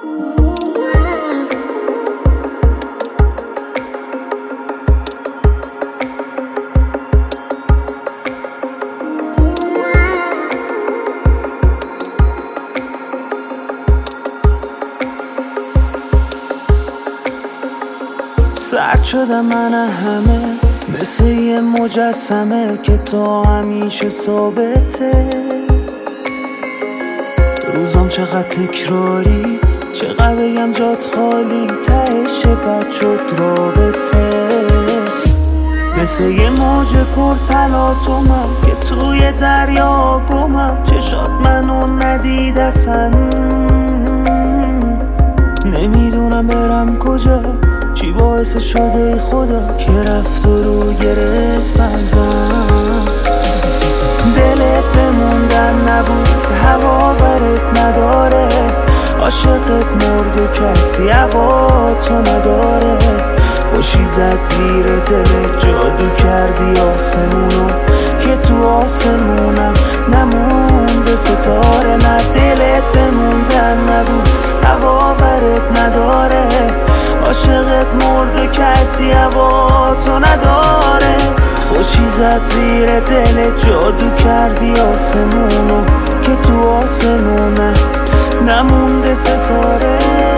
سرد شدم من همه مثل یه مجسمه که تا همیشه ثابته. روزام چقدر تکراری، چقدر بگم جات خالی، تهش بد شد رابطه. مثل یه موج پر تلاطمم که توی دریا گمم، چشات منو ندید اصلا. نمیدونم برم کجا، چی باعث شده خدا که رفت و رو گرفت ازم. دلت بموندن نبود، هوا برت نداره، عاشقت مرد و کسی هوا تو نداره. خوشی زد زیر دلت، جادو کردی آسمونو که تو آسمونم نمونده ستاره. نه دلت بموندن نبود، هوا برت نداره، عاشقت مرد و کسی هوا تو نداره. خوشی زد زیر دلت، جادو کردی آسمونو که تو آسمونه نمونده ستاره.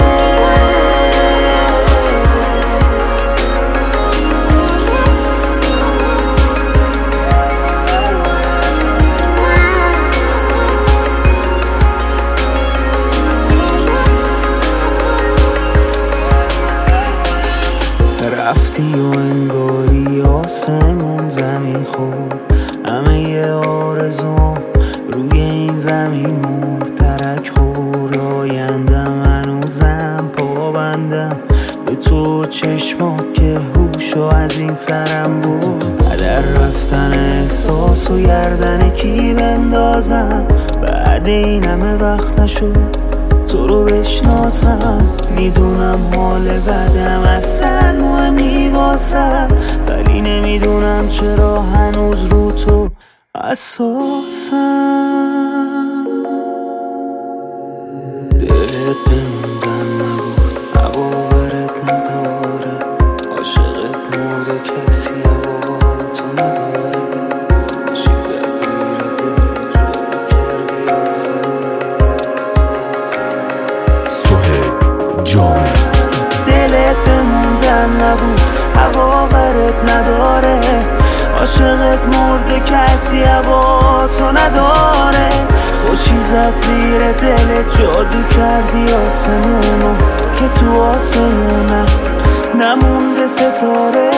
رفتی و انگاری آسمون زمین خورد، همه ی آرزوم روی این زمین مرد. ترک خورد آیندم، هنوزم پابندم به تو چشمات که هوشو از این سرم بود. در رفتن احساس و گردن کی بندازم، بعد این همه وقت نشد تو رو بشناسم. میدونم حال بدم اصلا مهم واسد، ولی نمیدونم چرا هنوز رو تو حساسم. دلت بموندن نبود، هوا برت نداره، عاشقت مرد و کسی هوا تو نداره. چیزت زیر دل جادو کردی سهیل جامع. دلت بموندن نبود، هوا برت نداره، عاشقت مرد کسی هوا تو نداره. خوشی زد زیر دلت، جادو کردی آسمونو که تو آسمونه نمونده ستاره.